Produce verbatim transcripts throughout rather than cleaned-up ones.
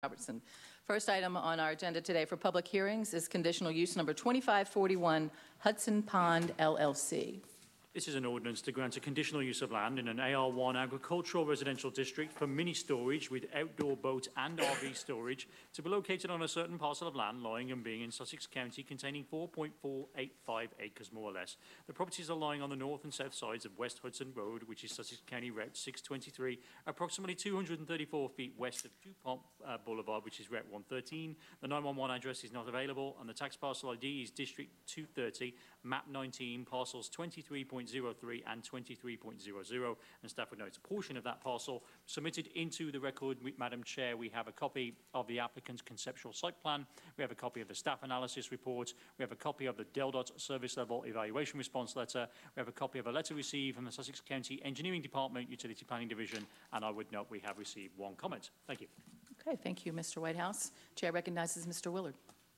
Robertson. First item on our agenda today for public hearings is conditional use number twenty-five forty-one Hudson Pond L L C. This is an ordinance to grant a conditional use of land in an A R one agricultural residential district for mini storage with outdoor boat and R V storage to be located on a certain parcel of land lying and being in Sussex County containing four point four eight five acres more or less. The properties are lying on the north and south sides of West Hudson Road, which is Sussex County Route six twenty-three, approximately two hundred thirty-four feet west of DuPont uh, Boulevard, which is Route one thirteen. The nine one one address is not available, and the tax parcel I D is District two thirty, map nineteen, parcels twenty-three point zero three and twenty-three point zero zero, and staff would note a portion of that parcel submitted into the record. Madam Chair, we have a copy of the applicant's conceptual site plan, we have a copy of the staff analysis report, we have a copy of the DELDOT service level evaluation response letter, we have a copy of a letter received from the Sussex County Engineering Department Utility Planning Division, and I would note we have received one comment. Thank you. Okay, thank you, Mister Whitehouse. Chair recognizes Mister Willard.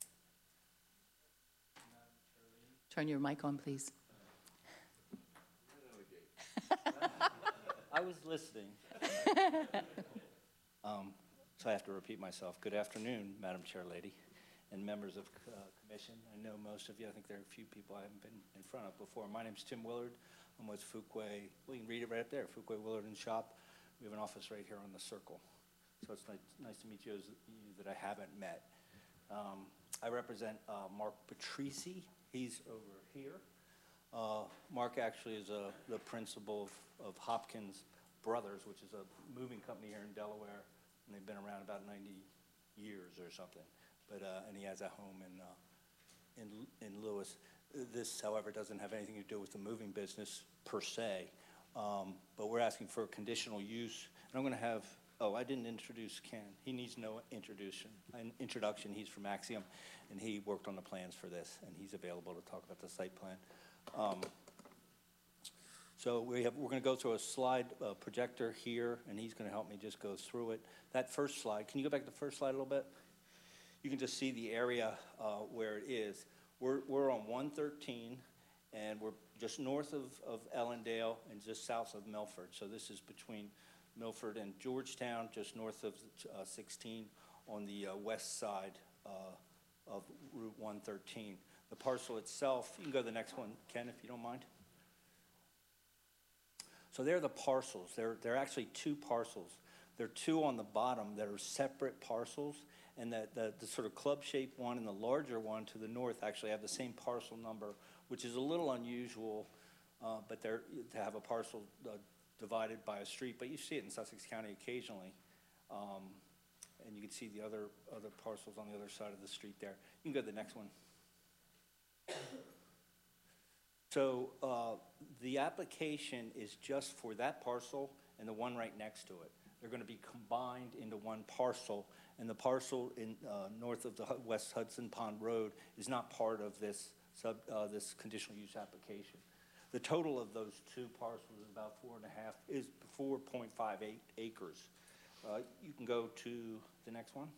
Turn your mic on, please. I was listening. um, so I have to repeat myself. Good afternoon, Madam Chair Lady and members of uh, Commission. I know most of you. I think there are a few people I haven't been in front of before. My name's Tim Willard. I'm with Fuquay. Well, you can read it right up there, Fuquay Willard and Shop. We have an office right here on the circle. So it's nice, nice to meet you, as you that I haven't met. Um, I represent uh, Mark Patrici. He's over here. Uh, Mark actually is a, the principal of, of Hopkins Brothers, which is a moving company here in Delaware, and they've been around about ninety years or something. But uh, and he has a home in uh, in in Lewis. This, however, doesn't have anything to do with the moving business per se. Um, but we're asking for a conditional use, and I'm going to have. Oh, I didn't introduce Ken. He needs no introduction. An introduction. He's from Axiom, and he worked on the plans for this, and he's available to talk about the site plan. Um, so we have, we're going to go through a slide uh, projector here, and he's going to help me just go through it. That first slide, can you go back to the first slide a little bit? You can just see the area uh, where it is. We're, we're on one thirteen, and we're just north of, of Ellendale and just south of Milford. So this is between Milford and Georgetown, just north of uh, sixteen on the uh, west side uh, of Route one thirteen. The parcel itself, you can go to the next one, Ken, if you don't mind. So they're the parcels. They're, they're actually two parcels. There are two on the bottom that are separate parcels, and the, the, the sort of club-shaped one and the larger one to the north actually have the same parcel number, which is a little unusual, uh, but they're to have a parcel uh, divided by a street, but you see it in Sussex County occasionally. Um, and you can see the other, other parcels on the other side of the street there. You can go to the next one. So uh, the application is just for that parcel and the one right next to it. They're going to be combined into one parcel, and the parcel in uh, north of the West Hudson Pond Road is not part of this sub uh, this conditional use application. The total of those two parcels is about four and a half is four point five eight acres. Uh, you can go to the next one.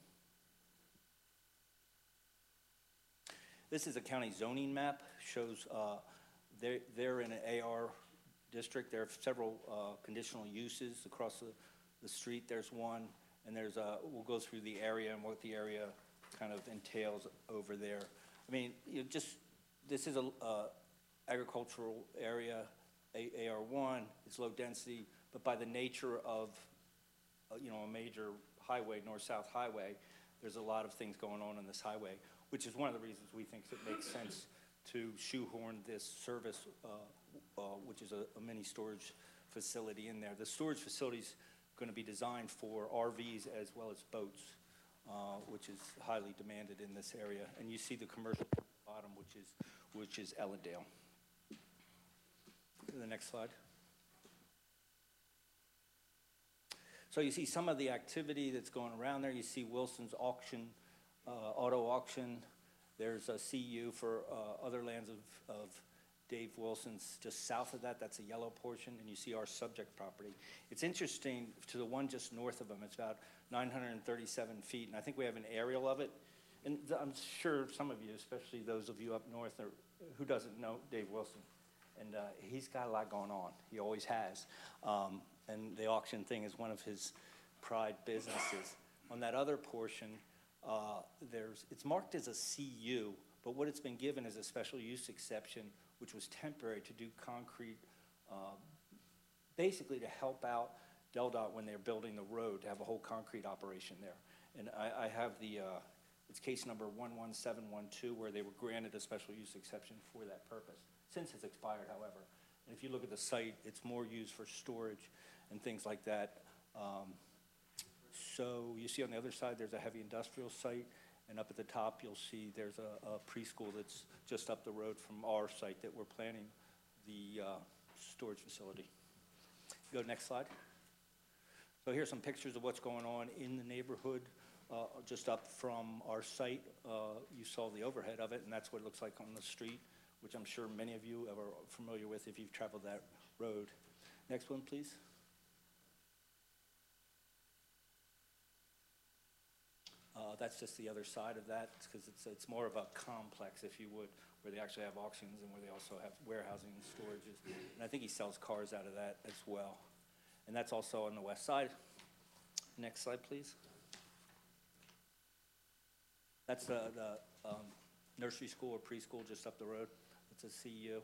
This is a county zoning map. Shows uh, they're, they're in an A R district. There are several uh, conditional uses across the, the street. There's one, and there's a, we'll go through the area and what the area kind of entails over there. I mean, you know, just, this is a uh, agricultural area, A R one, it's low density, but by the nature of, uh, you know, a major highway, north-south highway, there's a lot of things going on on this highway, which is one of the reasons we think it makes sense to shoehorn this service, uh, uh, which is a, a mini storage facility in there. The storage facility is going to be designed for R Vs as well as boats, uh, which is highly demanded in this area. And you see the commercial at the bottom, which is, which is Ellendale. To the next slide. So you see some of the activity that's going around there. You see Wilson's auction, uh, auto auction. There's a C U for uh, other lands of, of Dave Wilson's just south of that. That's a yellow portion, and you see our subject property. It's interesting, to the one just north of them, it's about nine hundred thirty-seven feet, and I think we have an aerial of it. And I'm sure some of you, especially those of you up north, are, who doesn't know Dave Wilson, and uh, he's got a lot going on. He always has. Um, and the auction thing is one of his pride businesses. On that other portion, uh, there's, it's marked as a C U, but what it's been given is a special use exception, which was temporary to do concrete, uh, basically to help out Del Dot when they're building the road, to have a whole concrete operation there. And I, I have the, uh, it's case number one one seven one two, where they were granted a special use exception for that purpose. Since it's expired, however. And if you look at the site, it's more used for storage and things like that. Um, so you see on the other side, there's a heavy industrial site, and up at the top, you'll see there's a, a preschool that's just up the road from our site that we're planning the uh, storage facility. Go next slide. So here's some pictures of what's going on in the neighborhood, uh, just up from our site. Uh, you saw the overhead of it, and that's what it looks like on the street, which I'm sure many of you are familiar with if you've traveled that road. Next one, please. Uh, that's just the other side of that, because it's, it's more of a complex, if you would, where they actually have auctions and where they also have warehousing and storages. And I think he sells cars out of that as well. And that's also on the west side. Next slide, please. That's the, the um, nursery school or preschool just up the road. It's a C U.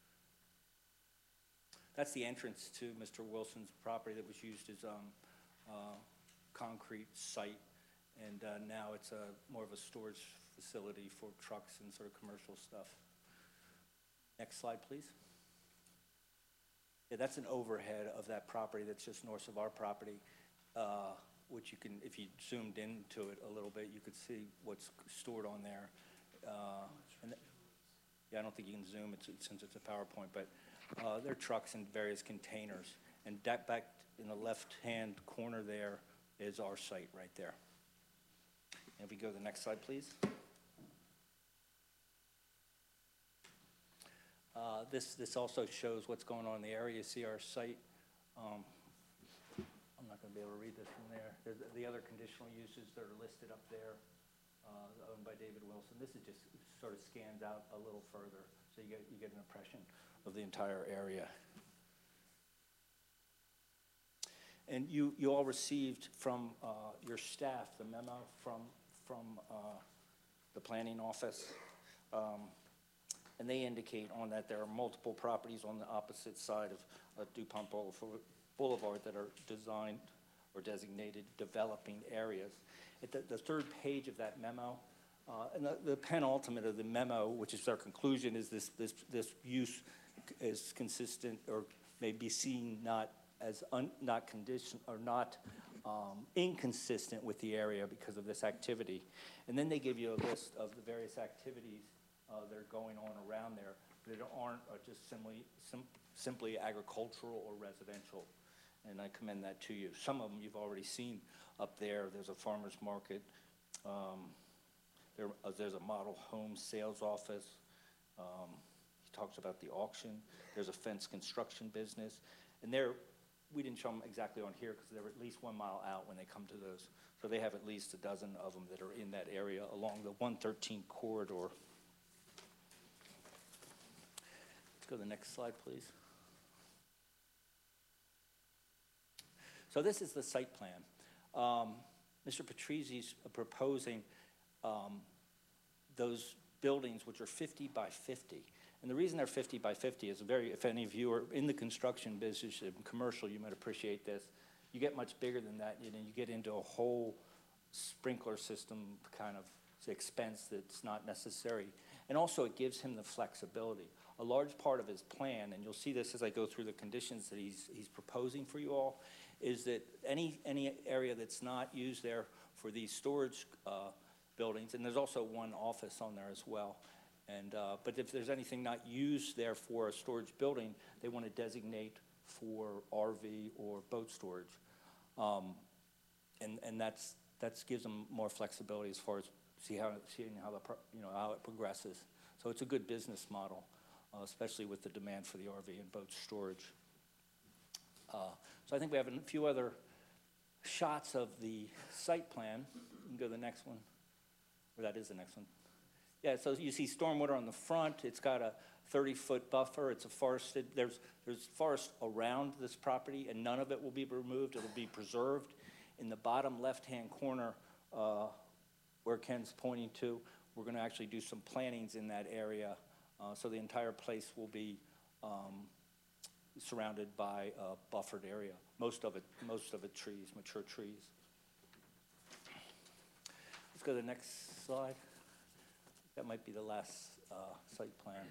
That's the entrance to Mister Wilson's property that was used as um, uh, concrete site. And uh, now it's a, more of a storage facility for trucks and sort of commercial stuff. Next slide, please. Yeah, that's an overhead of that property that's just north of our property, uh, which you can, if you zoomed into it a little bit, you could see what's stored on there. Uh, and yeah, I don't think you can zoom it since it's a PowerPoint, but uh, they're trucks in various containers. And that back in the left-hand corner there is our site right there. If we go to the next slide, please. Uh, this, this also shows what's going on in the area. You see our site. Um, I'm not going to be able to read this from there. There's the other conditional uses that are listed up there, uh, owned by David Wilson. This is just sort of scans out a little further, so you get, you get an impression of the entire area. And you, you all received from uh, your staff the memo from from uh, the planning office, um, and they indicate on that there are multiple properties on the opposite side of uh, DuPont Boulevard that are designed or designated developing areas. At the, the third page of that memo, uh, and the, the penultimate of the memo, which is their conclusion, is this, this, this use is consistent or may be seen not as un, not condition or not Um, inconsistent with the area because of this activity. And then they give you a list of the various activities uh, that are going on around there, but that aren't uh, just simply, sim simply agricultural or residential. And I commend that to you. Some of them you've already seen up there. There's a farmer's market. Um, there, uh, there's a model home sales office. Um, he talks about the auction. There's a fence construction business. And they're We didn't show them exactly on here because they're at least one mile out when they come to those. So they have at least a dozen of them that are in that area along the one thirteen corridor. Let's go to the next slide, please. So this is the site plan. Um, Mister Patrizzi's proposing um, those buildings which are fifty by fifty. And the reason they're fifty by fifty is very, if any of you are in the construction business and commercial, you might appreciate this. You get much bigger than that, you know, you get into a whole sprinkler system kind of expense that's not necessary. And also it gives him the flexibility. A large part of his plan, and you'll see this as I go through the conditions that he's, he's proposing for you all, is that any, any area that's not used there for these storage uh, buildings, and there's also one office on there as well, And, uh, but if there's anything not used there for a storage building, they want to designate for R V or boat storage. Um, and and that's, that's gives them more flexibility as far as see how, seeing how, the pro, you know, how it progresses. So it's a good business model, uh, especially with the demand for the R V and boat storage. Uh, so I think we have a few other shots of the site plan. You can go to the next one, or that is the next one. Yeah, so you see stormwater on the front. It's got a thirty-foot buffer. It's a forested, there's, there's forest around this property, and none of it will be removed. It'll be preserved. In the bottom left-hand corner, uh, where Ken's pointing to, we're going to actually do some plantings in that area. Uh, so the entire place will be um, surrounded by a buffered area. Most of it, most of it trees, mature trees. Let's go to the next slide. That might be the last uh, site plan.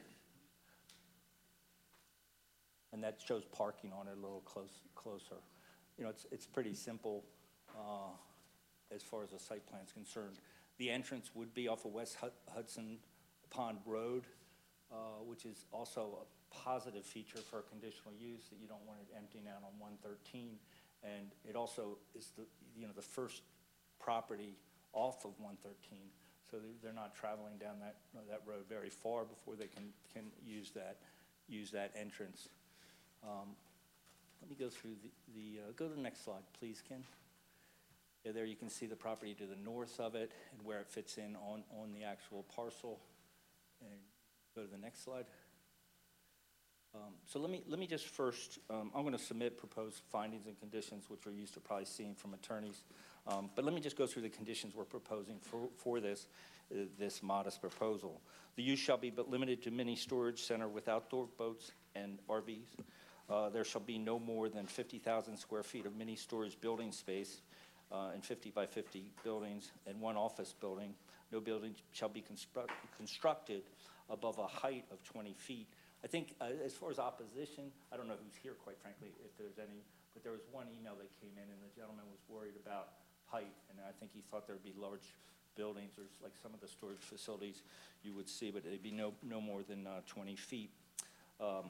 And that shows parking on it a little close, closer. You know, it's, it's pretty simple uh, as far as the site plan is concerned. The entrance would be off of West Hudson Pond Road, uh, which is also a positive feature for a conditional use, that you don't want it emptying out on one thirteen. And it also is the, you know, the first property off of one thirteen. So they're not traveling down that, that road very far before they can, can use that, use that entrance. Um, let me go through the, the uh, go to the next slide, please, Ken. Yeah, there you can see the property to the north of it and where it fits in on, on the actual parcel. And go to the next slide. Um, so let me, let me just first, um, I'm going to submit proposed findings and conditions, which we're used to probably seeing from attorneys. Um, but let me just go through the conditions we're proposing for, for this, uh, this modest proposal. The use shall be but limited to mini storage center with outdoor boats and R Vs. Uh, there shall be no more than fifty thousand square feet of mini storage building space uh, and fifty by fifty buildings and one office building. No building shall be constru constructed above a height of twenty feet. I think uh, as far as opposition, I don't know who's here, quite frankly, if there's any, but there was one email that came in and the gentleman was worried about height, and I think he thought there would be large buildings or like some of the storage facilities you would see, but they'd be no, no more than uh, twenty feet. Um,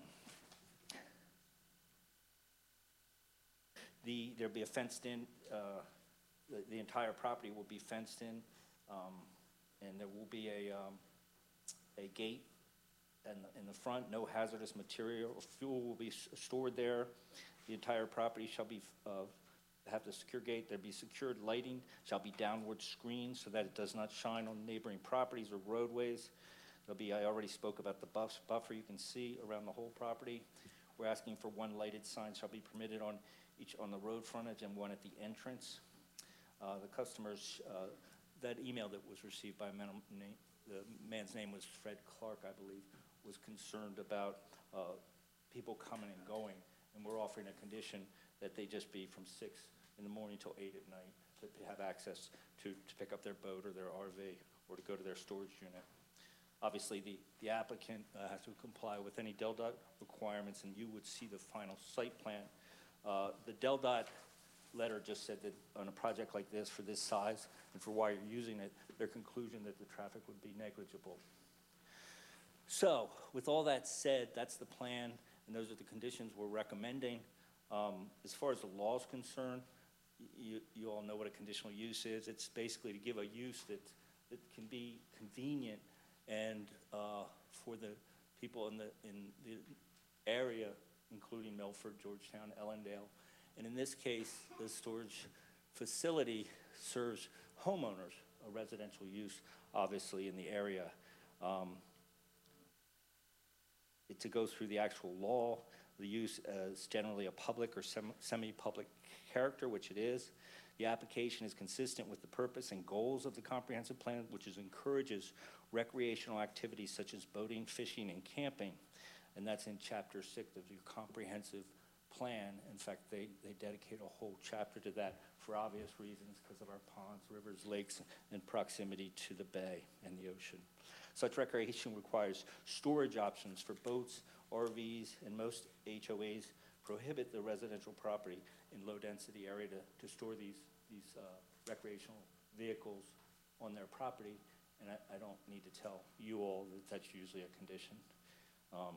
the, there'd be a fenced in, uh, the, the entire property will be fenced in, um, and there will be a, um, a gate in the, in the front. No hazardous material or fuel will be stored there. The entire property shall be uh, have the secure gate. There be secured lighting, shall be downward screened so that it does not shine on neighboring properties or roadways. There'll be, I already spoke about the buff, buffer you can see around the whole property. We're asking for one lighted sign shall be permitted on each on the road frontage and one at the entrance. Uh, the customers, uh, that email that was received by a man, name, the man's name was Fred Clark, I believe, was concerned about uh, people coming and going, and we're offering a condition that they just be from six in the morning till eight at night to have access to, to pick up their boat or their R V or to go to their storage unit. Obviously, the, the applicant uh, has to comply with any Del Dot requirements, and you would see the final site plan. Uh, the Del Dot letter just said that on a project like this, for this size, and for why you're using it, their conclusion that the traffic would be negligible. So, with all that said, that's the plan, and those are the conditions we're recommending. Um, as far as the law is concerned, you, you all know what a conditional use is. It's basically to give a use that, that can be convenient and uh, for the people in the, in the area, including Milford, Georgetown, Ellendale. And in this case, the storage facility serves homeowners, a residential use, obviously, in the area. Um, it, to go through the actual law, the use is generally a public or sem semi-public character, which it is. The application is consistent with the purpose and goals of the comprehensive plan, which is encourages recreational activities such as boating, fishing, and camping. And that's in chapter six of your comprehensive plan. In fact, they, they dedicate a whole chapter to that for obvious reasons because of our ponds, rivers, lakes, and proximity to the bay and the ocean. Such recreation requires storage options for boats, R Vs, and most H O As prohibit the residential property in low-density area to, to store these, these uh, recreational vehicles on their property, and I, I don't need to tell you all that that's usually a condition. Um,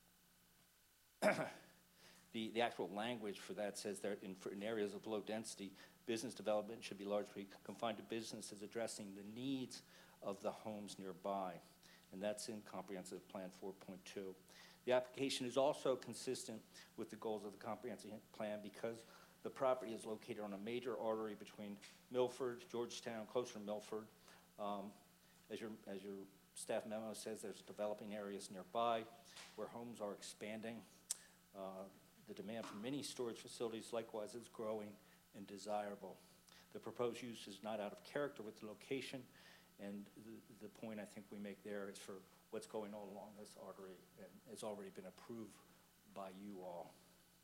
the, the actual language for that says that in, for, in areas of low density, business development should be largely confined to businesses addressing the needs of the homes nearby, and that's in Comprehensive Plan four point two. The application is also consistent with the goals of the comprehensive plan because the property is located on a major artery between Milford, Georgetown, closer to Milford. Um, as, your, as your staff memo says, there's developing areas nearby where homes are expanding. Uh, the demand for mini storage facilities likewise is growing and desirable. The proposed use is not out of character with the location, and the, the point I think we make there is for what's going all along this artery, and has already been approved by you all.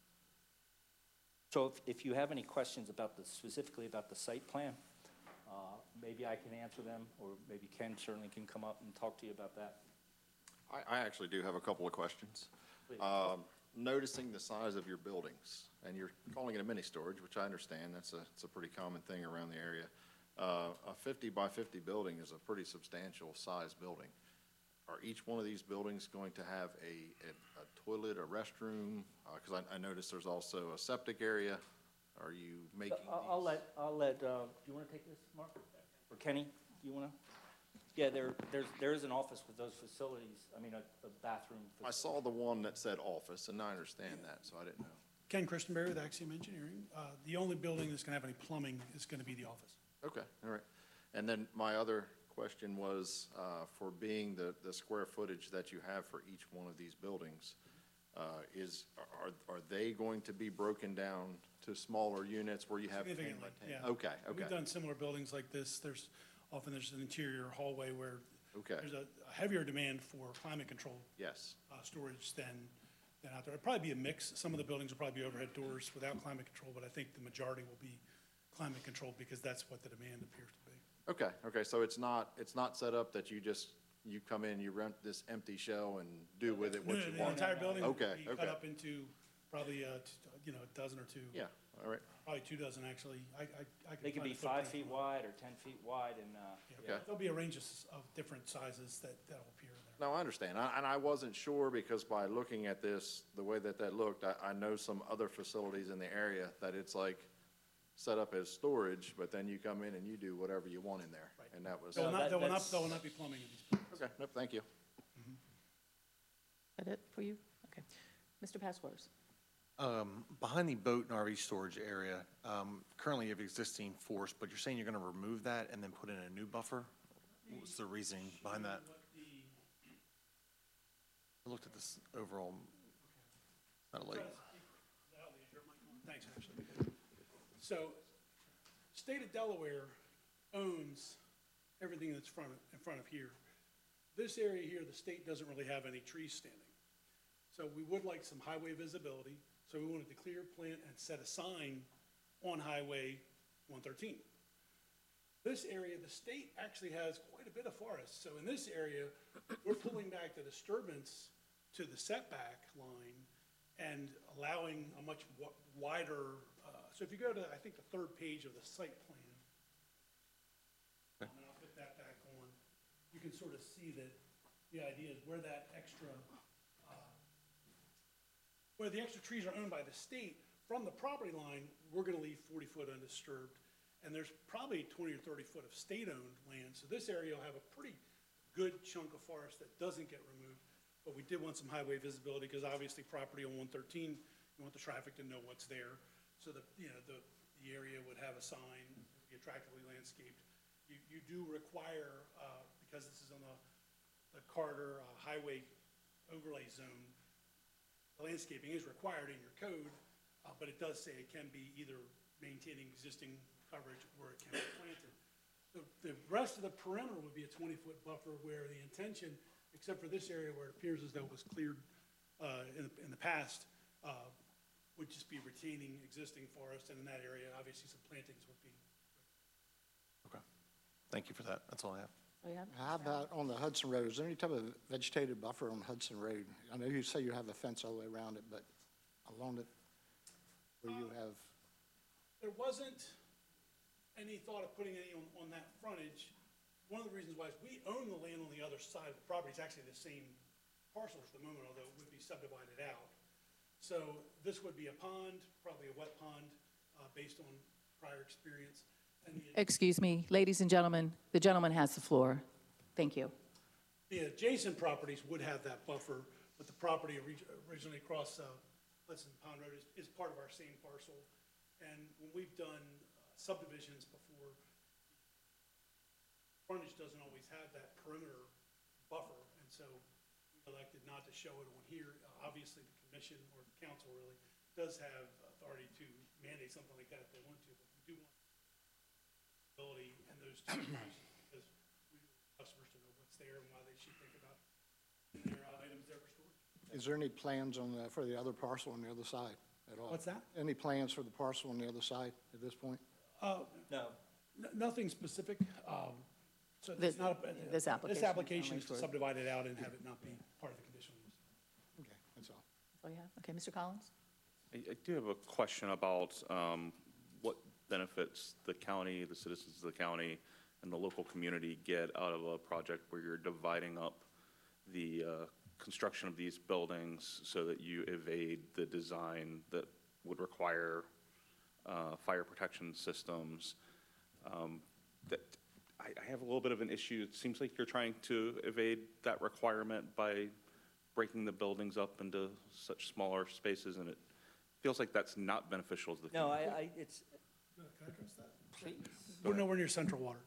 So if, if you have any questions about the, specifically about the site plan, uh, maybe I can answer them, or maybe Ken certainly can come up and talk to you about that. I, I actually do have a couple of questions. Please. Um, noticing the size of your buildings, and you're calling it a mini storage, which I understand, that's a, it's a pretty common thing around the area. Uh, a fifty by fifty building is a pretty substantial size building. Are each one of these buildings going to have a, a, a toilet, a restroom? Uh, cause I, I noticed there's also a septic area. Are you making I'll, I'll these- let, I'll let, uh, do you want to take this, Mark? Or Kenny, do you want to? Yeah, there, there's, there is an office with those facilities, I mean, a, a bathroom. I saw the one that said office, and I understand that, so I didn't know. Ken Christenberry with Axiom Engineering. Uh, The only building that's going to have any plumbing is going to be the office. Okay, all right. And then my other question was, uh, for being the, the square footage that you have for each one of these buildings, uh, is, are, are they going to be broken down to smaller units where you have ten by Significantly, ten? yeah. Okay, We've okay, done similar buildings like this. There's, often there's an interior hallway where okay, there's a a heavier demand for climate-controlled yes, uh, storage than, than out there. It'd probably be a mix. Some of the buildings will probably be overhead doors without climate control, but I think the majority will be climate-controlled because that's what the demand appears to be. okay, okay, so it's not, it's not set up that you just, you come in, you rent this empty shell and do with it what No, you The want? entire building will Okay, be cut okay. up into probably, uh, t- you know, a dozen or two. Yeah, all right, Probably two dozen, actually. I, I, I could They could find be a five footprint feet for it. wide or ten feet wide, and, uh, Yeah, Okay. There'll be a range of, s- of different sizes that, that'll appear in there. no, I understand, I- and I wasn't sure because by looking at this, the way that that looked, I, I know some other facilities in the area that it's like set up as storage, but then you come in and you do whatever you want in there, Right. and that was, There will No, not, that- there will not, that's- there will not be plumbing in these buildings. okay, nope, thank you. Is that it for you? Okay. Mister Passwords? Um, behind the boat and R V storage area, um, currently you have existing force, but you're saying you're gonna remove that and then put in a new buffer? What's the reasoning behind that? What the- I looked at this overall, not late. Thanks, actually. So, state of Delaware owns everything that's front, in front of here. This area here, the state doesn't really have any trees standing. So we would like some highway visibility, so we wanted to clear, plant, and set a sign on Highway one thirteen. This area, the state actually has quite a bit of forest, so in this area, we're pulling back the disturbance to the setback line and allowing a much wi- wider, uh, so if you go to, I think, the third page of the site plan, and I'll put that back on, you can sort of see that the idea is where that extra, uh, where the extra trees are owned by the state, from the property line, we're gonna leave forty foot undisturbed. And there's probably twenty or thirty foot of state-owned land, so this area will have a pretty good chunk of forest that doesn't get removed. But we did want some highway visibility, because obviously property on one thirteen, you want the traffic to know what's there. So that, you know, the, the area would have a sign, be attractively landscaped. You, you do require, uh, because this is on the, the Carter uh, Highway Overlay Zone, the landscaping is required in your code, uh, but it does say it can be either maintaining existing coverage or it can be planted. The, the rest of the perimeter would be a twenty-foot buffer, where the intention, except for this area where it appears as though it was cleared uh, in, in the past, uh, would just be retaining existing forest, and in that area, obviously, some plantings would be. Okay, thank you for that, that's all I have. Oh, yeah? How about on the Hudson Road? Is there any type of vegetated buffer on Hudson Road? I know you say you have a fence all the way around it, but along it, where you have, There wasn't any thought of putting any on, on that frontage. One of the reasons why is we own the land on the other side of the property. It's actually the same parcel at the moment, although it would be subdivided out. So this would be a pond, probably a wet pond, uh, based on prior experience. And the, Excuse me, ladies and gentlemen, the gentleman has the floor. Thank you. the adjacent properties would have that buffer, but the property orig- originally across, uh, Hudson Pond Road is, is part of our same parcel. And when we've done uh, subdivisions before, frontage doesn't always have that perimeter buffer, and so we elected not to show it on here. Uh, Obviously, the commission, or the council really, does have authority to mandate something like that if they want to, but we do want ability and those two prices, because we want customers to know what's there and why they should think about their uh, items there for storage. Is there any plans on, the- for the other parcel on the other side at all? What's that? Any plans for the parcel on the other side at this point? No, N- Nothing specific, um, so This- it's not, a- this application This application only is to for- subdivide it out and have it not be part of the conditional use. Okay, that's all. That's all you have? Okay, Mister Collins? I I do have a question about um, what benefits the county, the citizens of the county, and the local community get out of a project where you're dividing up the uh, construction of these buildings so that you evade the design that would require uh, fire protection systems. Um, That, I I have a little bit of an issue. It seems like you're trying to evade that requirement by breaking the buildings up into such smaller spaces, and it feels like that's not beneficial to the no, community. I, I, it's, Can I address that? please. We're nowhere near central water.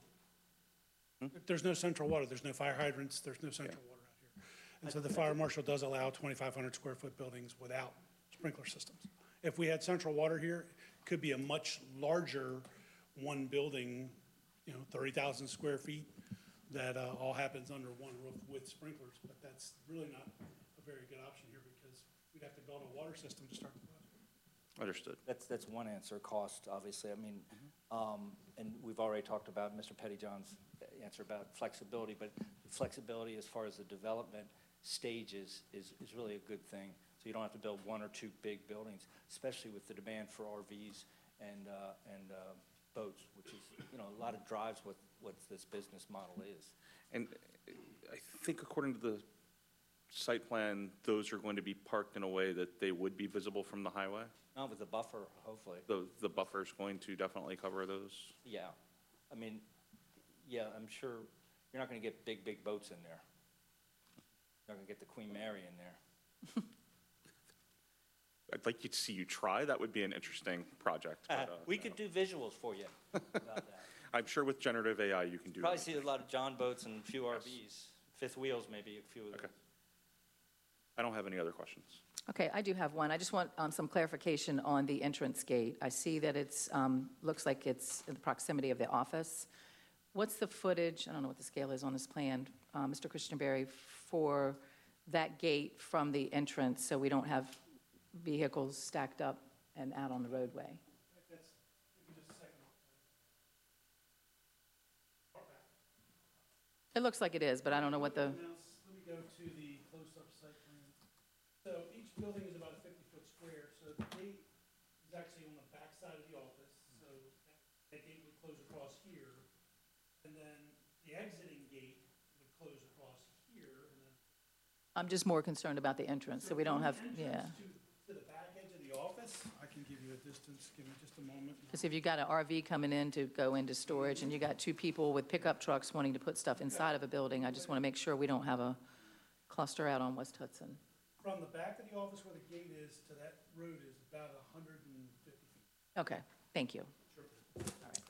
If there's no central water, there's no fire hydrants, there's no central water out here. And so the fire marshal does allow twenty-five hundred square foot buildings without sprinkler systems. If we had central water here, it could be a much larger one building, you know, thirty thousand square feet that uh, all happens under one roof with sprinklers, but that's really not a very good option here because we'd have to build a water system to start the project. Understood. That's, that's one answer, cost, obviously. I mean, um, and we've already talked about Mister Pettyjohn's answer about flexibility, but flexibility as far as the development stages is, is really a good thing. So you don't have to build one or two big buildings, especially with the demand for R Vs and, uh, and, uh, boats, which is, you know, a lot of drives what, what this business model is. And I think according to the site plan, those are going to be parked in a way that they would be visible from the highway? Not with the buffer, hopefully. The, the buffer's going to definitely cover those? Yeah. I mean, yeah, I'm sure you're not gonna get big, big boats in there. You're not gonna get the Queen Mary in there. I'd like you to see you try. That would be an interesting project. but, uh, We could do visuals for you about that. I'm sure with generative A I, you can do Probably that. see a lot of John boats and a few R Vs, fifth wheels maybe, a few of Okay. those. I don't have any other questions. Okay, I do have one. I just want um, some clarification on the entrance gate. I see that it's, um, looks like it's in the proximity of the office. What's the footage, I don't know what the scale is on this plan, uh, Mister Christian Berry, for that gate from the entrance so we don't have vehicles stacked up and out on the roadway? That's, give me just a second. It looks like it is, but I don't know what the, Now, let me go to the close-up site plan. So each building is about a fifty-foot square, so the gate is actually on the back side of the office, so that, that gate would close across here. And then the exiting gate would close across here, and then. I'm just more concerned about the entrance, so we don't have, From the yeah. entrance To, to the back edge of the office, I can give you a distance, give me just a moment. Because if you've got an R V coming in to go into storage, and you got two people with pickup trucks wanting to put stuff inside of a building, I just want to make sure we don't have a cluster out on West Hudson. From the back of the office where the gate is to that road is about a hundred and fifty feet. Okay, thank you. Sure. All right.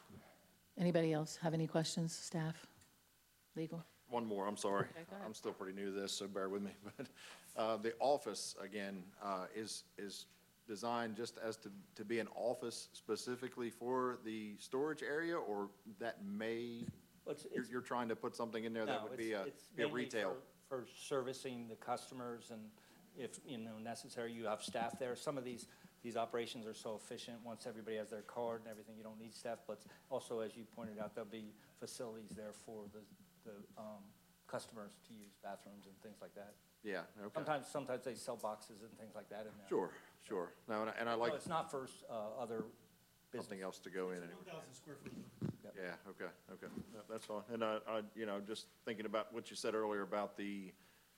Anybody else have any questions, staff, legal? One more, I'm sorry. Okay, go ahead. I'm still pretty new to this, so bear with me. But uh, the office, again, uh, is, is designed just as to, to be an office specifically for the storage area, or that may, Well, it's- you're, it's- you're trying to put something in there that No, would be a, it's- it's be a mainly retail? For for servicing the customers, and if, you know, necessary, you have staff there. Some of these, these operations are so efficient, once everybody has their card and everything, you don't need staff. But also, as you pointed out, there'll be facilities there for the, the um, customers to use, bathrooms and things like that. Yeah, okay. Sometimes, sometimes they sell boxes and things like that in there. Sure, sure. No, and I- and I No, like it's not for uh, other business. something else to go in It's a anyway. one thousand square foot. Yeah, okay, okay, No, that's fine. And I, I, you know, just thinking about what you said earlier about the,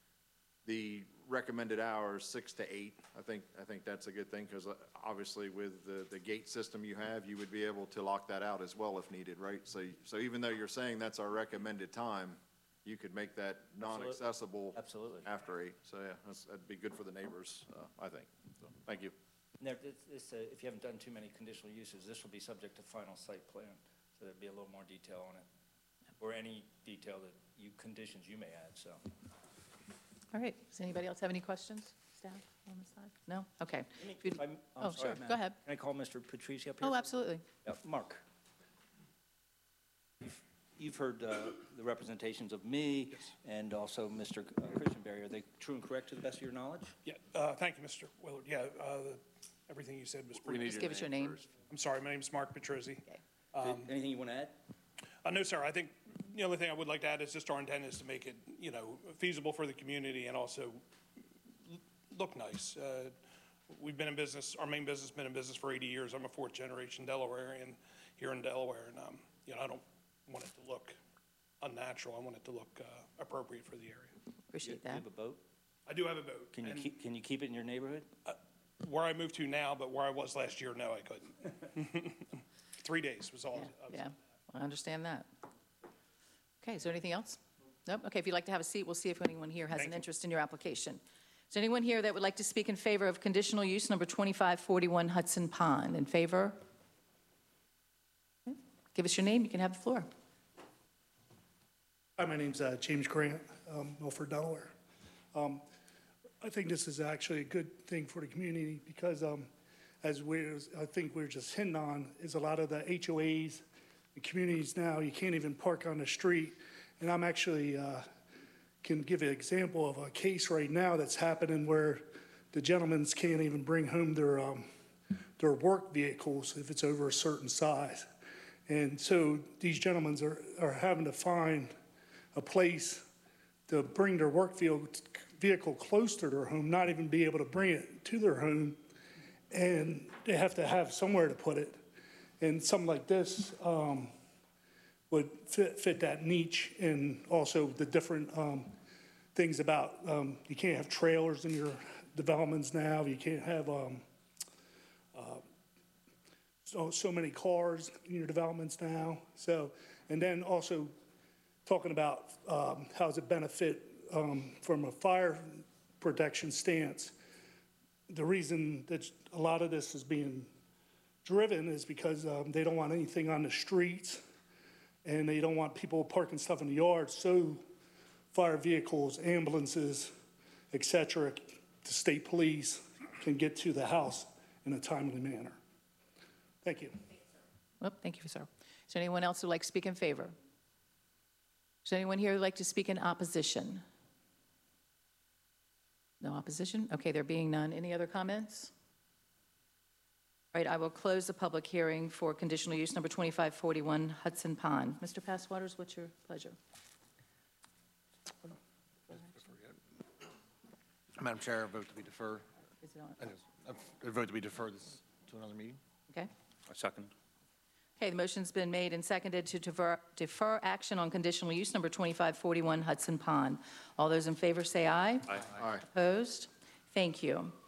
the recommended hours, six to eight, I think, I think that's a good thing, because obviously with the, the gate system you have, you would be able to lock that out as well if needed, right? So, so even though you're saying that's our recommended time, you could make that non-accessible Absolutely. after eight. So, yeah, that's, that'd be good for the neighbors, uh, I think. So, thank you. And there, it's, it's, uh, if you haven't done too many conditional uses, this will be subject to final site plan, so there'd be a little more detail on it, or any detail that you, conditions you may add, so. All right, does anybody else have any questions, staff on the side? No? Okay. Let me- If you'd- I'm- I'm Oh, sorry, sure, Madam. go ahead. Can I call Mister Patrici up here? Oh, absolutely. Yeah, Mark. you've heard uh, the representations of me and also Mister Christian Berry. Are they true and correct to the best of your knowledge? Yeah, uh, thank you, Mister Willard. Yeah, uh, the- everything you said was pretty. Just give us your name. I'm sorry, my name's Mark Petrozzi. Did- Anything you want to add? Uh, no, sir, I think the only thing I would like to add is just our intent is to make it, you know, feasible for the community and also l- look nice. Uh, We've been in business, our main business has been in business for eighty years. I'm a fourth generation Delawarean here in Delaware, and, um, you know, I don't want it to look unnatural. I want it to look uh, appropriate for the area. Appreciate You that. have a boat? I do have a boat. Can you and keep, can you keep it in your neighborhood? Where I moved to now, but where I was last year, no, I couldn't. Three days was all. I was- Yeah, I understand that. Okay, is there anything else? Nope, okay, if you'd like to have a seat, we'll see if anyone here has Thank an you. interest in your application. Is there anyone here that would like to speak in favor of conditional use number twenty-five forty-one Hudson Pond? In favor? Okay, give us your name, you can have the floor. Hi, my name's uh, James Grant, um, Milford, Delaware. Um, I think this is actually a good thing for the community because um, as we're, I think we're just hitting on, is a lot of the H O As, the communities now, you can't even park on the street. And I'm actually, uh, can give an example of a case right now that's happening where the gentlemen can't even bring home their, um, their work vehicles if it's over a certain size. And so these gentlemen are, are having to find a place to bring their work vehicle, vehicle close to their home, not even be able to bring it to their home. And they have to have somewhere to put it. And something like this um, would fit, fit that niche, and also the different um, things about, um, you can't have trailers in your developments now, you can't have um, uh, so, so many cars in your developments now. So, and then also talking about um, how does it benefit um, from a fire protection stance. The reason that a lot of this is being driven is because um, they don't want anything on the streets, and they don't want people parking stuff in the yard, so fire vehicles, ambulances, et cetera, the state police can get to the house in a timely manner. Thank you. Well, thank you, sir. Is there anyone else who would like to speak in favor? Is there anyone here who would like to speak in opposition? No opposition? Okay, there being none. Any other comments? All right, I will close the public hearing for conditional use number twenty-five forty-one Hudson Pond. Mister Passwaters, what's your pleasure? Madam Chair, I vote to be deferred. Is it on? I know. I vote to be deferred this to another meeting. Okay. I second. Okay, the motion's been made and seconded to defer, defer action on conditional use number twenty-five forty-one Hudson Pond. All those in favor say aye. Aye. Aye. Opposed? Thank you.